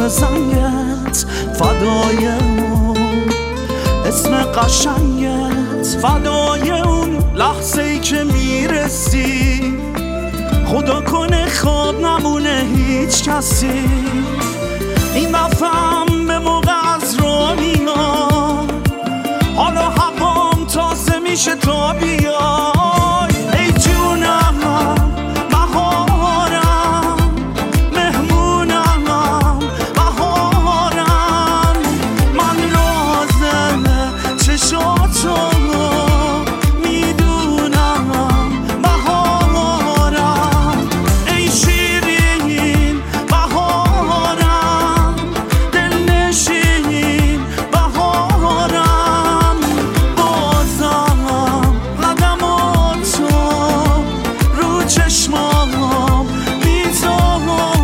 اسم زنگت فدای اون اسم قشنگت فدای اون لحظه ای که میرسی خدا کنه خواب نمونه هیچ کسی این دفعم به موقع از راه میاد حالا هوام تازه میشه تا بیای ای جونم بهارم مهمونم بهارم من لازمه چشاتو میدونم بهارم ای شیرین بهارم دلنشین بهارم بازم قدماتو رو چشمام میذارم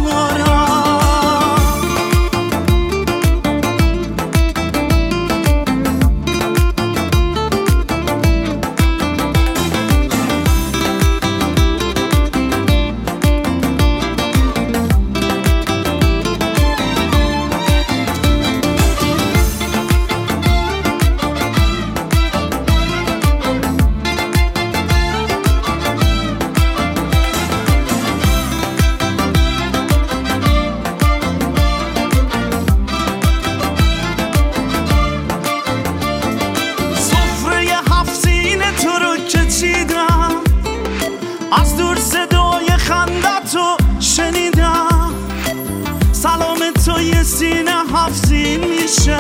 از دور صدای خندتو شنیدم سلام تو یه سینه حفظین میشه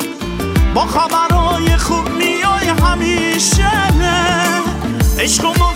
با خبرهای خوب میای همیشه عشق